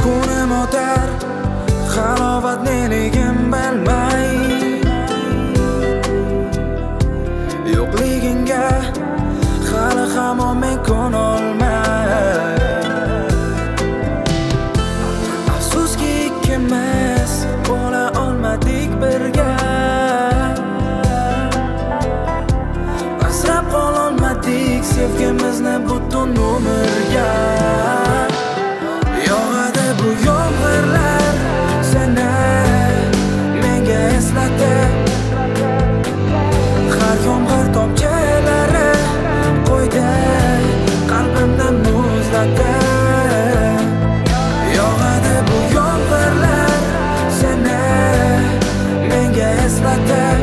kunim o'tar halovat neligim bilmay, yo'qligingga hali hamon men ko'nolmay. Afsuski ikkimiz bo'la olmadik birga, asrab qololmadik sevgimizni butun umrga. Yog'adi bu yomg'irlar seni menga eslatib, har yomg'ir tomchilari qo'ydi qalbimni muzlatib. Yog'adi bu yomg'irlar seni menga eslatib,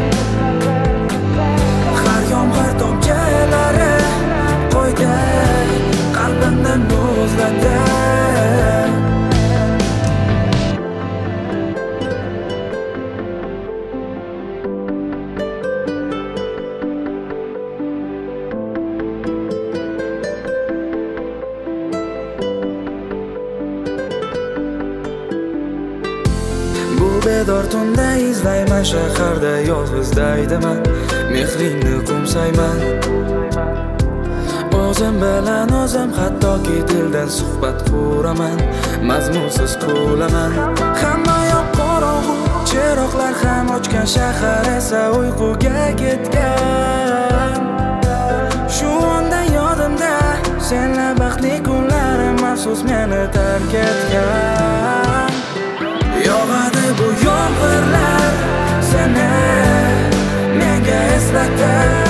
har yomg'ir tomchilari qo'ydi qalbimni muzlatib. Bedor tunda izlayman shaharda yolg'izdaydiman, mehringni qo'msayman. O'zim bilan o'zim hattoki dildan suhbat quraman, mazmunsiz kulaman. Hamma yoq qorong'u, chiroqlar ham o'chgan, shahar esa uyquga ketgan. Shu onda yodimda senla baxtli kunlarim, afsus meni tark etgan. Yog'adi bu yomg'irlar seni menga eslatib,